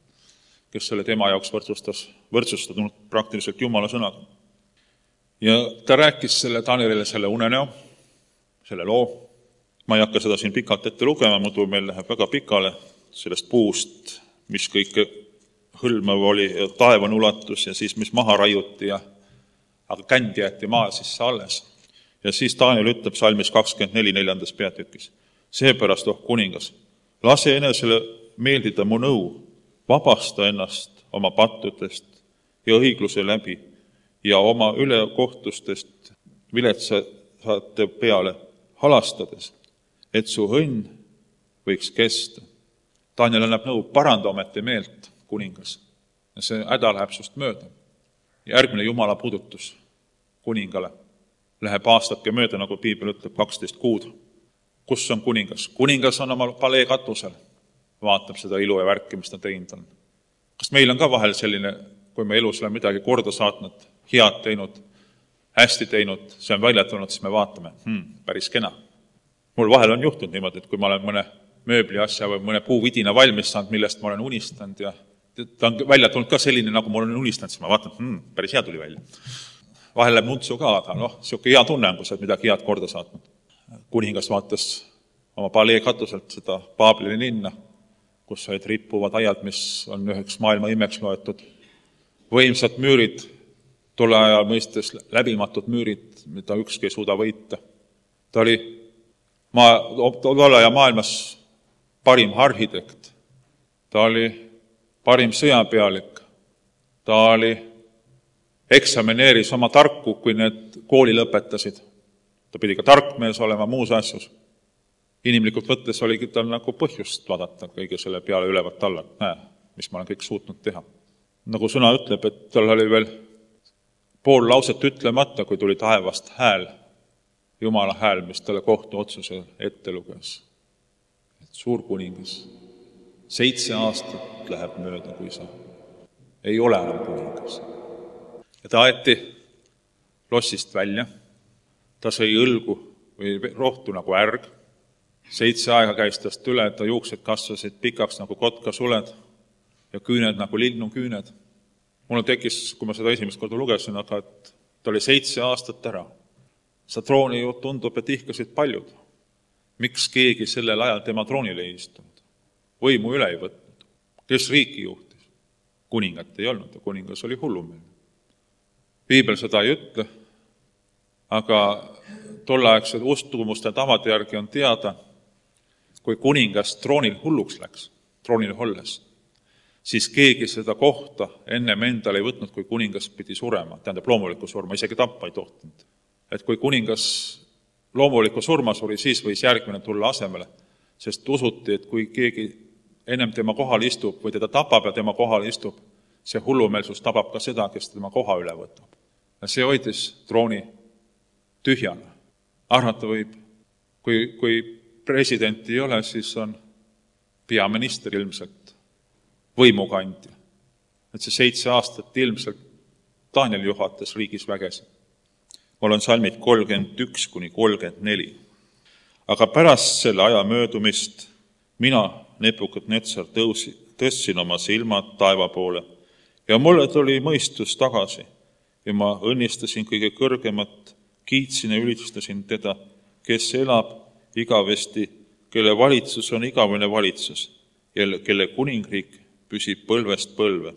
kes selle tema jaoks võrdsustas, võrdsustatud praktiliselt Jumala sõnaga. Ja ta rääkis selle Danielile selle unenäo, selle loo. Ma ei hakka seda siin pikalt ette lugema, muidu meil läheb väga pikale sellest puust, mis kõik hõlmav oli ja taevan ulatus ja siis mis maha raiuti ja aga känd jäeti maa sisse alles. Ja siis Daniel ütleb salmis kakskümmend neli neljandas peatükis. Seepärast, oh kuningas, lase enesele meeldida mu nõu, vabasta ennast oma pattudest ja õigluse läbi ja oma ülekohtustest viletsate peale halastades, et su õnn võiks kesta. Daniel annab nõu, paranda ometi meelt, kuningas. Ja see häda läheb sust mööda. Järgmine Jumala puudutus kuningale läheb aastatke mööda, nagu piibel ütleb, kaksteist kuud. Kus on kuningas? Kuningas on oma palee katusel. Vaatab seda ilu ja värki, mis ta teinud on. Kas meil on ka vahel selline, kui me elus oleme midagi korda saatnud, head teinud, hästi teinud, see on välja tulnud, siis me vaatame, hmm, päris kena. Mul vahel on juhtunud niimoodi, et kui ma olen mõne mööbli asja või mõne puuvidina valmis saanud, millest ma olen unistanud ja ta on välja tulnud ka selline, nagu ma olen unistanud, siis ma vaatan, hmm, päris hea tuli välja. Vahel läheb nuntsu ka, aga noh, siuke hea tunne on, kui sa oled midagi head korda saatnud. Kuningas vaatas oma palee katuselt seda Paabli linna, kus olid rippuvad ajad, mis on üheks maailma imeks loetud. Võimsad müürid, tolle ajal mõistes läbimatud müürid, mida ükski ei suuda võita. Ta oli maa, tolle aja maailmas parim arhitekt, ta oli parim sõjapealik, ta oli eksamineeris oma tarku, kui need kooli lõpetasid. Ta pidi ka tarkmees olema muus asjus. Inimlikult võttes oligi tal nagu põhjust vaadata kõige selle peale ülevat alla. Näe, mis ma olen kõik suutnud teha. Nagu sõna ütleb, et tal oli veel pool lauset ütlemata, kui tuli taevast hääl, Jumala hääl, mis talle kohtu otsuse ette luges. Et suur kuningas, seitse aastat läheb mööda, kui sa ei ole enam kuningas. Ja ta aeti lossist välja, ta sõi õlgu või rohtu nagu ärg, seitse aega käis tast üle, ta juuksed kasvasid pikaks nagu kotka suled ja küüned nagu linnu küüned. Mul tekkis, kui ma seda esimest korda lugesin, aga et ta oli seitse aastat ära. Sa trooni ju tundub, et ihkasid paljud. Miks keegi sellel ajal tema troonile ei istunud? Võimu üle ei võtnud. Kes riiki juhtis? Kuningat ei olnud ja kuningas oli hullumeelne. Piibel seda ei ütle, aga tolleaegsed ustumuste tavade järgi on teada, kui kuningas troonil hulluks läks, troonil olles, siis keegi seda kohta ennem endale ei võtnud, kui kuningas pidi surema, tähendab loomulikku surma, isegi tappa ei tohtinud. Et kui kuningas loomulikku surma suri, siis võis järgmine tulla asemele, sest usuti, et kui keegi ennem tema kohal istub või teda tapab ja tema kohal istub, see hullumeelsus tabab ka seda, kes tema koha üle võtab. Ja see hoidis trooni tühjana. Arvata võib, kui, kui presidenti ei ole, siis on peaminister ilmselt võimukandja. Et see seitse aastat ilmselt Daniel juhatas riigis vägesi. Mul on salmid kolmkümmend üks kuni kolmkümmend neli. Aga pärast selle aja möödumist mina, Nebukadnetsar, tõstsin oma silmad taeva poole ja mulle tuli mõistus tagasi ja ma õnnistasin kõige kõrgemat, kiitsin ja ülistasin teda, kes elab igavesti, kelle valitsus on igavene valitsus ja kelle kuningriik püsib põlvest põlve.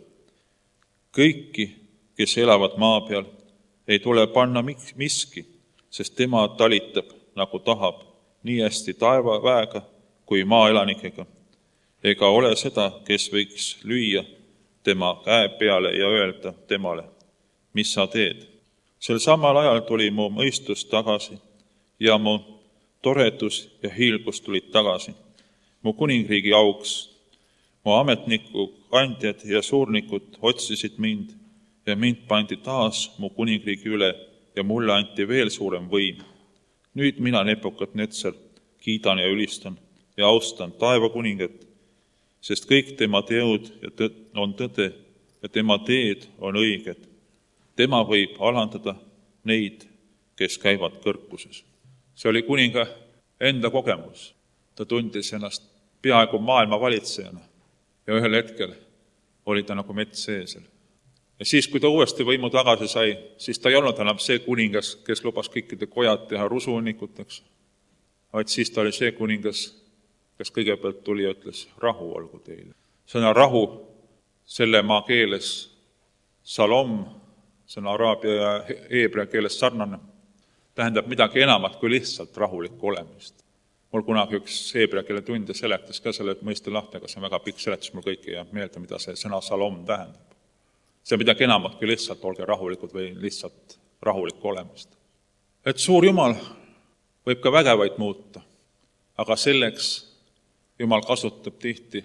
Kõiki, kes elavad maa peal, ei tule panna miski, sest tema talitab, nagu tahab, nii hästi taevaväega kui maaelanikega. Ega ole seda, kes võiks lüüa tema käe peale ja öelda temale, mis sa teed. Sel samal ajal tuli mu mõistus tagasi ja mu toredus ja hiilgus tulid tagasi. Mu kuningriigi auks, mu ametniku kandjad ja suurnikud otsisid mind ja mind pandi taas mu kuningriigi üle ja mulle anti veel suurem võim. Nüüd mina, Nebukadnetsar, kiidan ja ülistan ja austan taeva kuningat, sest kõik tema teod on tõde ja tema teed on õiged. Tema võib alandada neid, kes käivad kõrkuses. See oli kuninga enda kogemus. Ta tundis ennast peaaegu maailma valitsejana ja ühel hetkel oli ta nagu mets seesel. Ja siis, kui ta uuesti võimu tagasi sai, siis ta ei olnud enam see kuningas, kes lubas kõikide kojad teha rusuunnikuteks, vaid siis ta oli see kuningas, kes kõigepealt tuli ja ütles, rahu olgu teile. Sõna rahu, selle maa keeles salom, sõna araabia ja heebrea keeles sarnane, tähendab midagi enamat kui lihtsalt rahulikku olemist. Mul kunagi üks heebrea keele tundja seletas ka selle mõiste lahti, aga see on väga pikk seletus, mul kõik ei jää meelde, mida see sõna salom tähendab. see on midagi enamat kui lihtsalt olge rahulikud või lihtsalt rahulikku olemist. Et suur Jumal võib ka vägevaid muuta, aga selleks Jumal kasutab tihti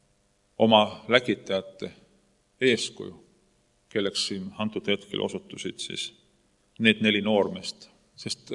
oma läkitajate eeskuju, kelleks siin antud hetkel osutusid siis need neli noormeest. Sest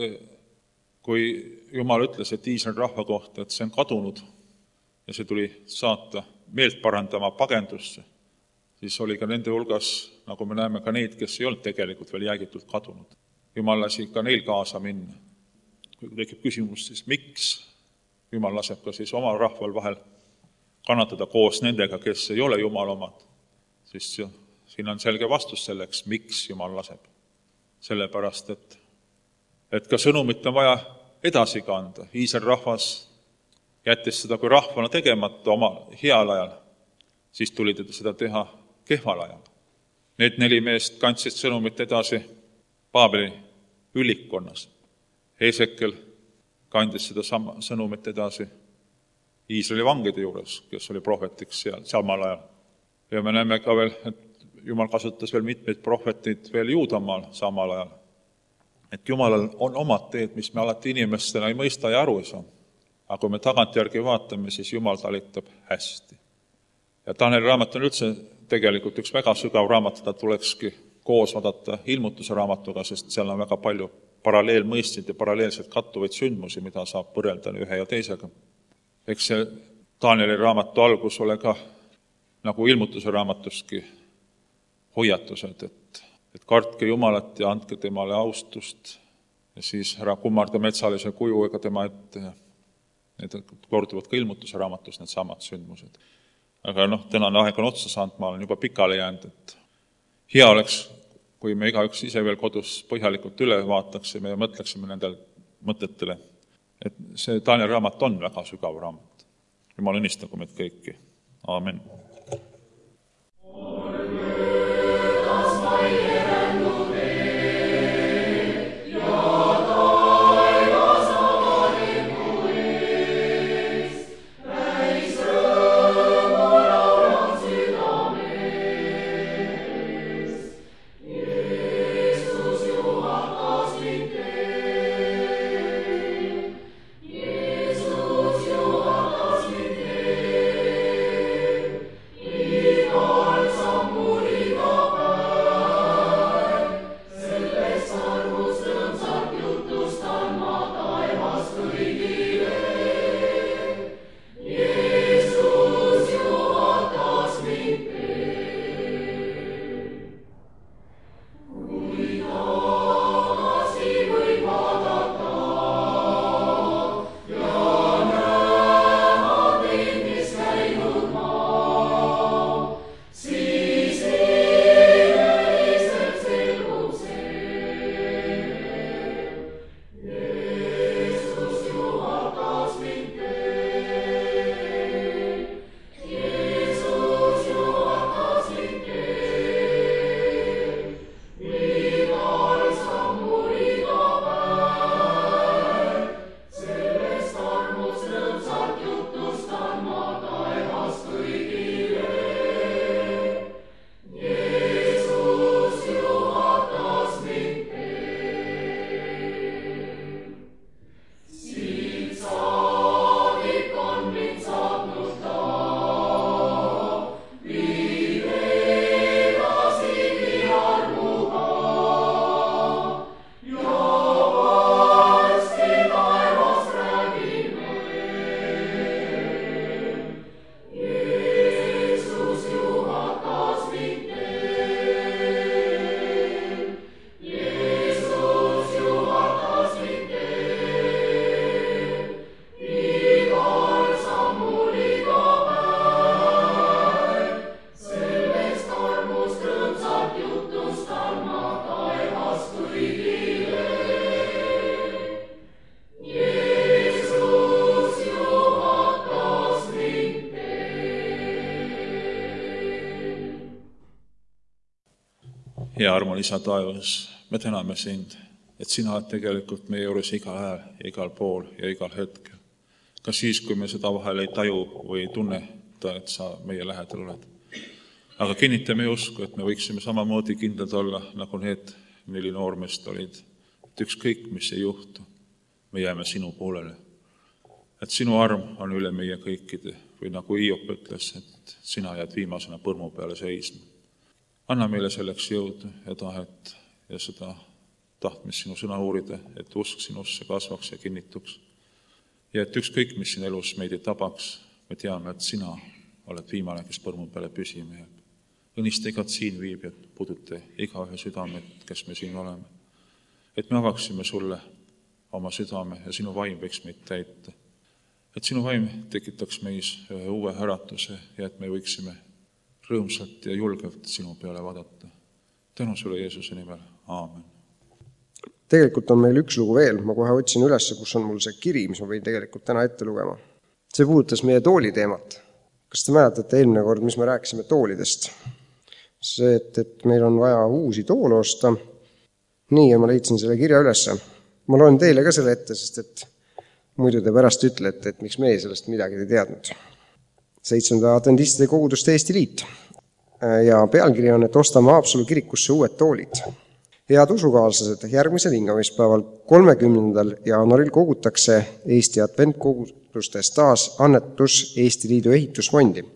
kui Jumal ütles, et Iisraeli rahva kohta, et see on kadunud ja see tuli saata meelt parandama pagendusse, siis oli ka nende hulgas, nagu me näeme, ka neid, kes ei olnud tegelikult veel jäägitult kadunud. Jumal lasi ka neil kaasa minna. Kui tekib küsimus, siis miks Jumal laseb ka siis oma rahval vahel kannatada koos nendega, kes ei ole Jumal omad, siis siin on selge vastus selleks, miks Jumal laseb. Sellepärast, et, et ka sõnumit on vaja edasi kanda. Iisraeli rahvas jättis seda kui rahvana tegemata oma heal ajal, siis tuli seda teha kehval ajal. Need neli meest kandsid sõnumit edasi Paabeli ülikonnas. Heesekel kandis seda sama sõnumit edasi Iisraeli vangide juures, kes oli prohvetiks seal samal ajal. Ja me näeme ka veel, et Jumal kasutas veel mitmeid prohvetid veel Juudamaal samal ajal. Et Jumalal on omad teed, mis me alati inimestena ei mõista ja aru ei saa. Aga kui me tagantjärgi vaatame, siis Jumal talitab hästi. Ja Danieli raamat on üldse tegelikult üks väga sügav raamat, ta tulekski koos vaadata ilmutuse raamatuga, sest seal on väga palju paralleelmõistid ja paralleelselt kattuvaid sündmusi, mida saab põrelda ühe ja teisega. Eks see Danieli raamatu algus ole ka nagu ilmutuse raamatuski hoiatused, et, et kartke Jumalat ja andke temale austust ja siis ära kummarda metsalise kuju ega tema ette. Need korduvad ka ilmutuse raamatus need samad sündmused. Aga noh, tänane aeg on otsa saanud, ma olen juba pikale jäänud, et hea oleks, kui me igaüks ise veel kodus põhjalikult üle vaataksime ja mõtleksime nendel mõtetele, et see Danieli raamat on väga sügav raamat. Jumal õnnistagu meid kõiki. Aamen. Hea armon Isa taevas, me täname sind, et sina oled tegelikult meie juures igal ajal, igal pool ja igal hetkel. Ka siis, kui me seda vahel ei taju või ei tunneta, et sa meie lähedal oled. Aga kinnita meie usku, et me võiksime samamoodi kindlad olla, nagu need neli noormeest olid. Et ükskõik, mis ei juhtu, me jääme sinu poolele. Et sinu arm on üle meie kõikide, või nagu Hiop ütles, et sina jääd viimasena põrmu peale seisma. Anna meile selleks jõudu ja tahet ja seda tahtmist sinu sõna uurida, et usk sinusse kasvaks ja kinnituks. Ja et ükskõik, mis siin elus meid ei tabaks, me teame, et sina oled viimane, kes põrmu peale püsima jääb. Õnnista igat siin viibjat, puduta iga ühe südamet, kes me siin oleme. Et me avaksime sulle oma südame ja sinu vaim võiks meid täita. Et sinu vaim tekitaks meis ühe uue äratuse ja et me võiksime rõõmsalt ja julgelt sinu peale vaadata. Tänu sulle Jeesuse nimel. Aamen. Tegelikult on meil üks lugu veel. Ma kohe otsin üles, kus on mul see kiri, mis ma võin tegelikult täna ette lugema. See puudutas meie tooli teemat. Kas te mäletate eelmine kord, mis me rääkisime toolidest? See, et, et meil on vaja uusi toole osta. Nii, ja ma leidsin selle kirja ülesse. Ma loen teile ka selle ette, sest et muidu te pärast ütlete, et miks meie sellest midagi ei teadnud. seitsmenda adventistide koguduste Eesti Liit. Ja pealkiri on, et ostame Haapsalu kirikusse uued toolid. Head usukaaslased, järgmisel hingamispäeval kolmekümnendal jaanuaril kogutakse Eesti adventkogudustes taas annetus Eesti Liidu ehitusfondi.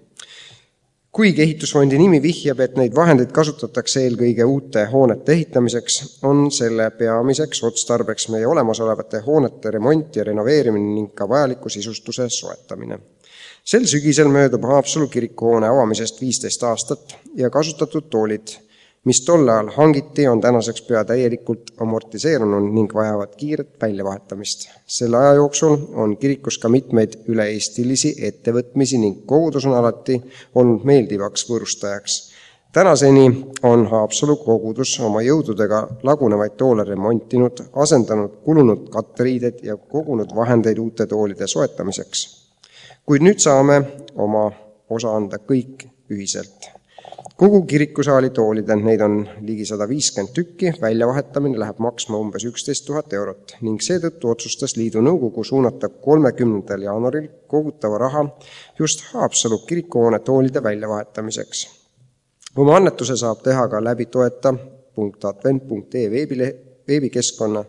Kuigi ehitusfondi nimi vihjab, et neid vahendeid kasutatakse eelkõige uute hoonete ehitamiseks, on selle peamiseks otstarbeks meie olemasolevate hoonete remont ja renoveerimine ning ka vajaliku sisustuse soetamine. Sel sügisel möödub Haapsalu kirikuhoone avamisest viisteist aastat ja kasutatud toolid, mis tolle ajal hangiti, on tänaseks pea täielikult amortiseerunud ning vajavad kiiret väljavahetamist. Selle aja jooksul on kirikus ka mitmeid üle-eestilisi ettevõtmisi ning kogudus on alati olnud meeldivaks võõrustajaks. Tänaseni on Haapsalu kogudus oma jõududega lagunevaid toole remontinud, asendanud kulunud katteriided ja kogunud vahendeid uute toolide soetamiseks. Kuid nüüd saame oma osa anda kõik ühiselt. Kogu kirikusaali toolide, neid on ligi sada viiskümmend tükki, väljavahetamine läheb maksma umbes üksteist tuhat eurot ning seetõttu otsustas liidu nõukogu suunata kolmekümnendal jaanuaril kogutava raha just Haapsalu kirikuhoone toolide väljavahetamiseks. Oma annetuse saab teha ka läbi toeta punkt advent punkt ee veebikeskkonna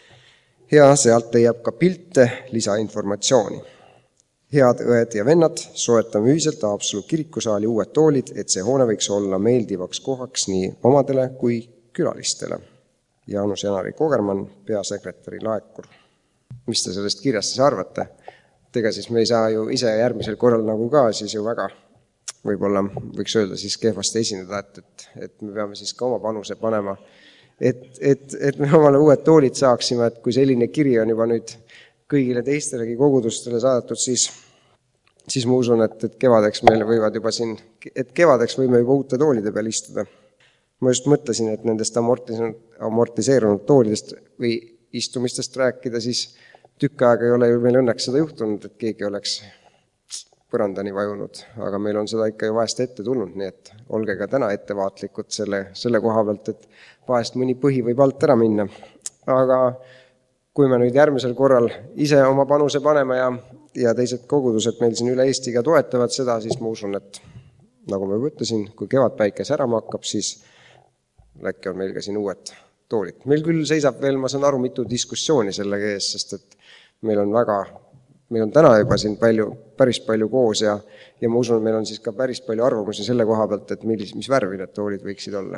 ja sealt leiab ka pilte lisainformatsiooni. Head õed ja vennad, soetame ühiselt Haapsalu kirikusaali uued toolid, et see hoone võiks olla meeldivaks kohaks nii omadele kui külalistele. Jaanus Janari Kogermann, peasekretäri laekur. Mis te sellest kirjast siis arvate? Tega siis me ei saa ju ise järgmisel korral nagu ka siis ju väga, võib-olla võiks öelda siis kehvasti esindada, et, et, et me peame siis ka oma panuse panema, et, et, et me omale uued toolid saaksime, et kui selline kiri on juba nüüd kõigile teistelegi kogudustele saadetud, siis, siis ma usun, et, et kevadeks meile võivad juba siin, et kevadeks võime juba uute toolide peal istuda. Ma just mõtlesin, et nendest amortiseerunud toolidest või istumistest rääkida, siis tükk aega ei ole ju meil õnneks seda juhtunud, et keegi oleks põrandani vajunud, aga meil on seda ikka ju vahest ette tulnud, nii et olge ka täna ettevaatlikud selle, selle koha pealt, et vahest mõni põhi võib alt ära minna. Aga kui me nüüd järgmisel korral ise oma panuse paneme ja, ja teised kogudused meil siin üle Eestiga toetavad seda, siis ma usun, et nagu ma ütlesin, kui kevadpäikes ära hakkab, siis äkki on meil ka siin uued toolid. Meil küll seisab veel, ma saan aru, mitu diskussiooni sellega ees, sest et meil on väga, meil on täna juba siin palju, päris palju koos ja, ja ma usun, meil on siis ka päris palju arvamusi selle koha pealt, et millis, mis värvi need toolid võiksid olla.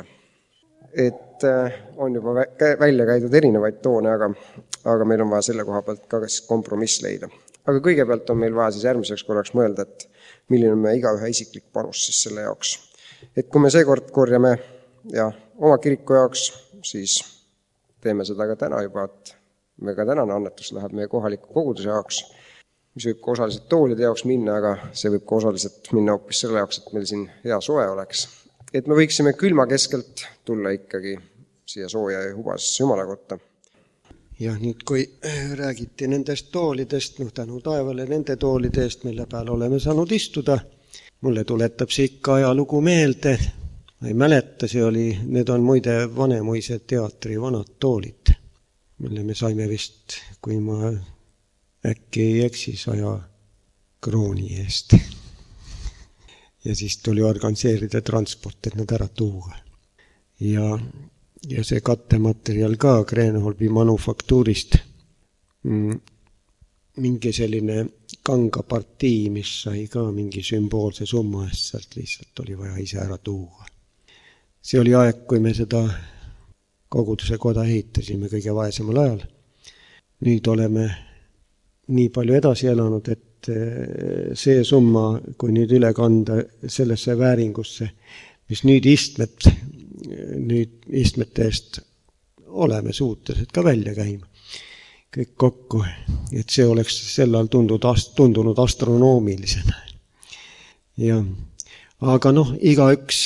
Et on juba välja käidud erinevaid toone, aga, aga meil on vaja selle koha pealt ka kompromiss leida. Aga kõigepealt on meil vaja siis järgmiseks korraks mõelda, et milline on me igaühe isiklik panus siis selle jaoks. Et kui me seekord korjame ja oma kiriku jaoks, siis teeme seda ka täna juba, et me ka tänane annetus läheb meie kohaliku koguduse jaoks, mis võib ka osaliselt toolide jaoks minna, aga see võib ka osaliselt minna hoopis selle jaoks, et meil siin hea soe oleks. Et me võiksime külma keskelt tulla ikkagi siia sooja ja hubasesse Jumala kotta. Ja nüüd kui räägiti nendest toolidest, noh tänu taevale nende toolide eest, mille peal oleme saanud istuda, mulle tuletab see ikka ajalugu meelde. Ma ei mäleta, see oli, need on muide Vanemuise teatri vanad toolid, mille me saime vist, kui ma äkki ei eksi, saja krooni eest. ja siis tuli organiseerida transport, et nad ära tuua. Ja, ja see kattematerjal ka Kreenholmi manufaktuurist, mingi selline kangapartii, mis sai ka mingi sümboolse summa eest, sealt lihtsalt oli vaja ise ära tuua. See oli aeg, kui me seda koguduse koda ehitasime kõige vaesemal ajal. Nüüd oleme nii palju edasi elanud, et see summa, kui nüüd üle kanda sellesse vääringusse, mis nüüd istmed, nüüd istmete eest oleme suutelised ka välja käima. Kõik kokku, et see oleks sellal tundunud, tundunud astronoomilisena. Ja, aga noh, iga üks,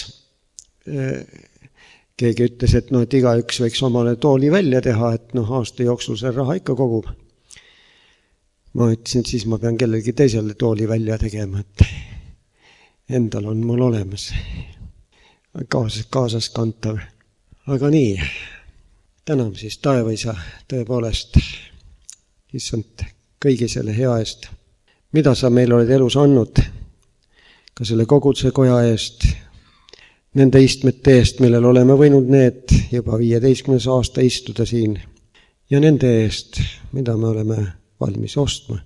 keegi ütles, et, no, et iga üks võiks omale tooli välja teha, et noh, aasta jooksul see raha ikka kogub. Ma ütlesin, et siis ma pean kellelgi teisele tooli välja tegema, et endal on mul olemas kaasas, kaasas kantav. Aga nii, täname siis taevaisa tõepoolest, issand kõigi selle hea eest. Mida sa meil oled elus andnud, ka selle koguduse koja eest, nende istmete eest, millel oleme võinud need juba viieteistkümnes aasta istuda siin, ja nende eest, mida me oleme valmis ostma.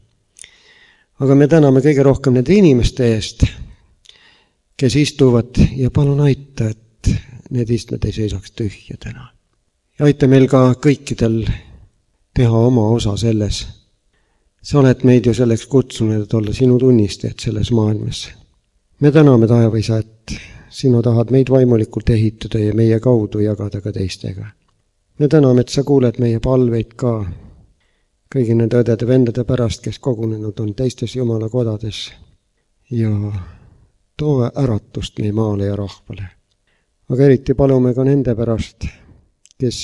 Aga me täname kõige rohkem nende inimeste eest, kes istuvad, ja palun aita, et need istmed ei seisaks tühja täna. Ja aita meil ka kõikidel teha oma osa selles. Sa oled meid ju selleks kutsunud, et olla sinu tunnistajad selles maailmas. Me täname taevaisa, et sinu tahad meid vaimulikult ehitada ja meie kaudu jagada ka teistega. Me täname, et sa kuuled meie palveid ka kõigi nende õdede vendade pärast, kes kogunenud on teistes Jumala kodades, ja too äratust meie maale ja rahvale. Aga eriti palume ka nende pärast, kes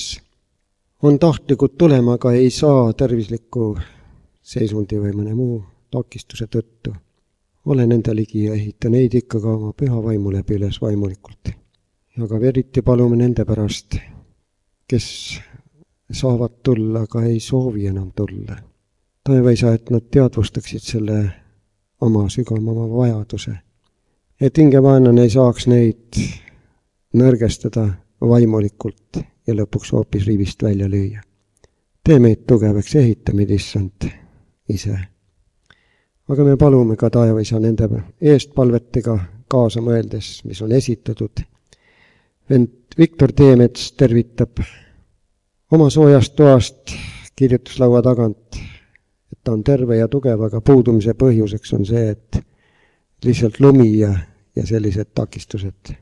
on tahtlikud tulema, aga ei saa tervisliku seisundi või mõne muu takistuse tõttu. Ole nende ligi ja ehita neid ikka ka oma püha vaimu läbi üles vaimulikult. Ja ka eriti palume nende pärast, kes saavad tulla, aga ei soovi enam tulla. Taevaisa, et nad teadvustaksid selle oma sügavama vajaduse. Et hingevaenlane ei saaks neid nõrgestada vaimulikult ja lõpuks hoopis rivist välja lüüa. Tee meid tugevaks ehitamid, issand, ise. Aga me palume ka taevaisa nende eestpalvetega kaasa mõeldes, mis on esitatud. Vend Viktor Teemets tervitab oma soojast toast kirjutuslaua tagant, et ta on terve ja tugev, aga puudumise põhjuseks on see, et lihtsalt lumi ja, ja sellised takistused.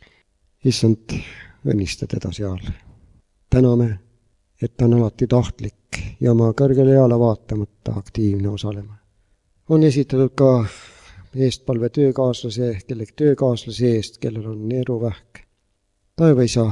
Issand, õnnista teda seal. Täname, et ta on alati tahtlik ja oma kõrgele eale vaatamata aktiivne osalema. On esitatud ka eestpalve töökaaslase, kellegi töökaaslase eest, kellel on neeruvähk. Taevaisa,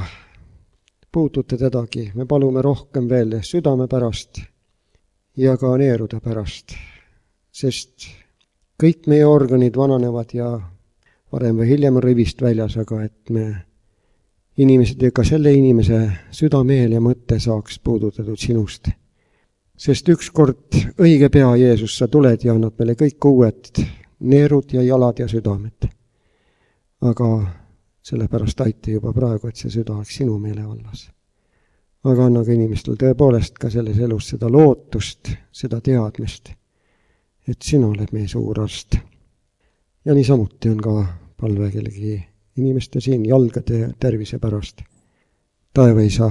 puutute tedagi, me palume rohkem veel südame pärast ja ka neerude pärast, sest kõik meie organid vananevad ja varem või hiljem on rivist väljas, aga et me inimesed ja ka selle inimese südameel ja mõtte saaks puudutatud sinust. Sest ükskord õige pea, Jeesus, sa tuled ja annad meile kõik uued neerud ja jalad ja südamed. Aga sellepärast aiti juba praegu, et see süda oleks sinu meelevallas. Aga anna ka inimestel tõepoolest ka selles elus seda lootust, seda teadmist, et sina oled meie suur arst. Ja niisamuti on ka palve kellegi inimeste siin jalgade ja tervise pärast. Taevaisa,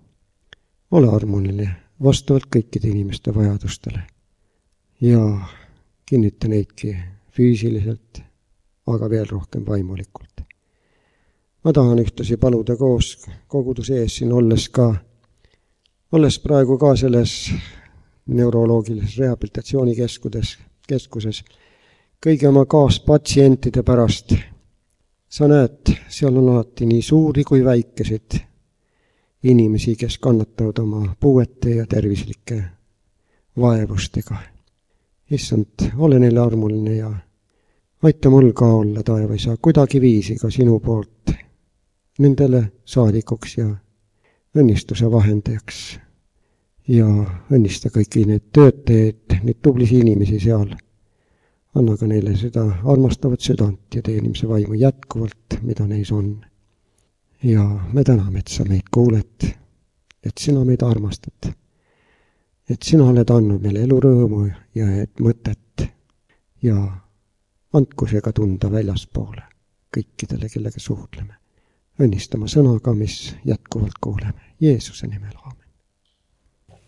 ole armuline vastavalt kõikide inimeste vajadustele ja kinnita neidki füüsiliselt, aga veel rohkem vaimulikult. Ma tahan ühtlasi paluda koos koguduse ees siin olles ka, olles praegu ka selles neuroloogilises rehabilitatsioonikeskuses, keskuses, kõigi oma kaaspatsientide pärast. Sa näed, seal on alati nii suuri kui väikesid inimesi, kes kannatavad oma puuete ja tervislike vaevustega. Issand, ole neile armuline ja aita mul ka olla, taevaisa, kuidagi viisi ka sinu poolt nendele saadikuks ja õnnistuse vahendajaks. Ja õnnista kõiki need töötajaid, neid tublisi inimesi seal. Anna ka neile seda armastavat südant ja teenimise vaimu jätkuvalt, mida neis on. Ja me täname, et sa meid kuuled, et sina meid armastad, et sina oled andnud meile elurõõmu ja et mõtet ja andku see ka tunda väljaspoole kõikidele, kellega suhtleme. Õnnistama sõnaga, mis jätkuvalt kuuleme. Jeesuse nimel.